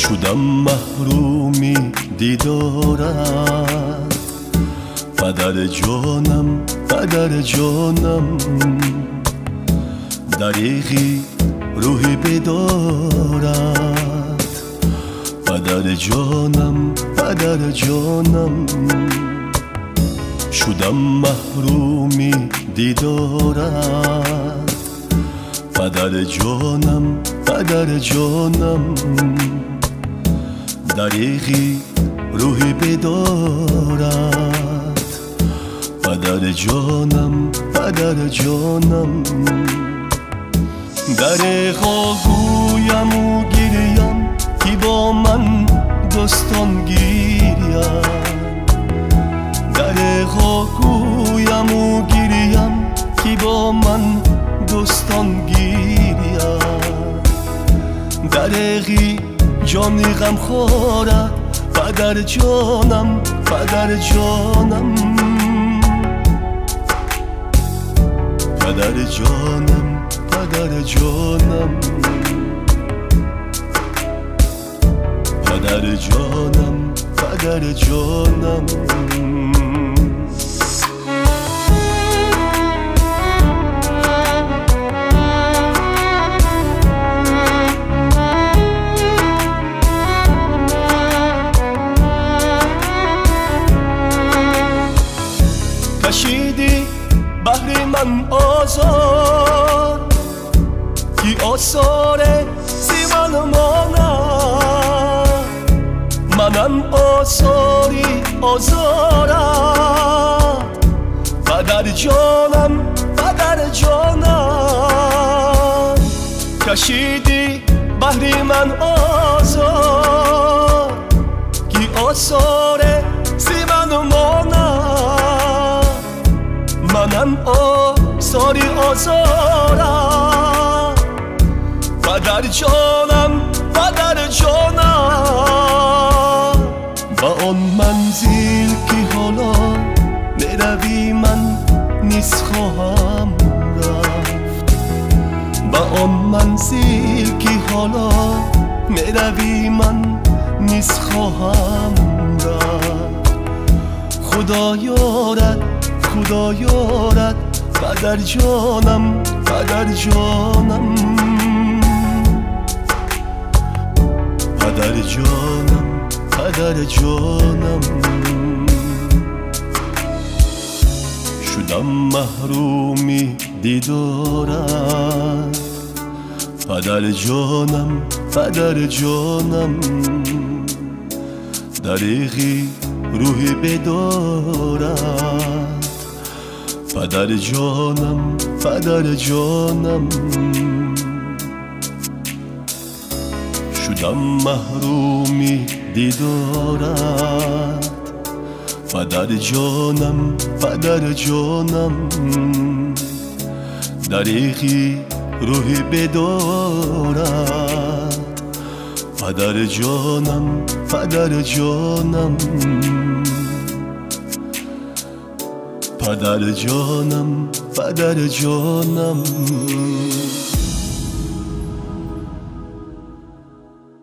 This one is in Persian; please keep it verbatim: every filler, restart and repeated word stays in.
شدم محرومی دیدارت، پدر جانم پدر جانم، دریغی روحی بدارد. پدر جانم پدر جانم، شدم محرومی دیدارت، پدر جانم پدر جانم، دریغی روحی بدارد. پدر جانم پدر جانم، دریغا گویم و گریم که با من داستان گیریم. دریغا گویم و گریم که با من داستان گیریم. دریغی جانی غم خورد، پدر جانم پدر جانم، پدر جانم پدر جانم، پدر جانم پدر جانم. کشیدی بحر من آزار، که آثار زیبان مانم. منم آثاری آزارم، پدر جانم پدر جانم. کشیدی بحر من آزار، که آثار زیبان مانم. منم آثاری آزارم، پدر جانم پدر جانم. با آن منزل که حالا میروی من نیز خواهم رفت. با آن منزل که حالا میروی من نیز خواهم رفت. خدا یارد خدا یارد، پدر جانم پدر جانم، پدر جانم پدر جانم. شدم محرومی دیدارت، پدر جانم پدر جانم، دریغی روحی بدارد. پدر جانم پدر جانم، شدم محرومی دیدارت، پدر جانم پدر جانم، دریغی روحی بدارد. پدر جانم پدر جانم، پدر جانم پدر جانم.